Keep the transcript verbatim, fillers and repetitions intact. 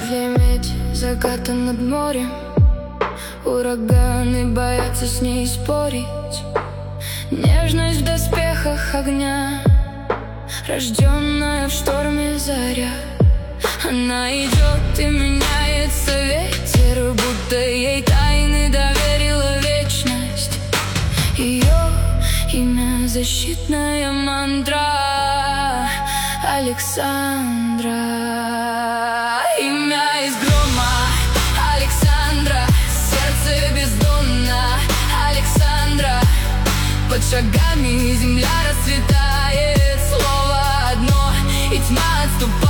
Две медь, заката над морем. Ураганы боятся с ней спорить. Нежность в доспехах огня, рожденная в шторме заря. Она идет и меняется ветер, будто ей тайны доверила вечность. Ее имя — защитная мантра Александра. Имя из грома Александра, сердце бездонно Александра. Под шагами земля расцветает, слово одно, и тьма отступает.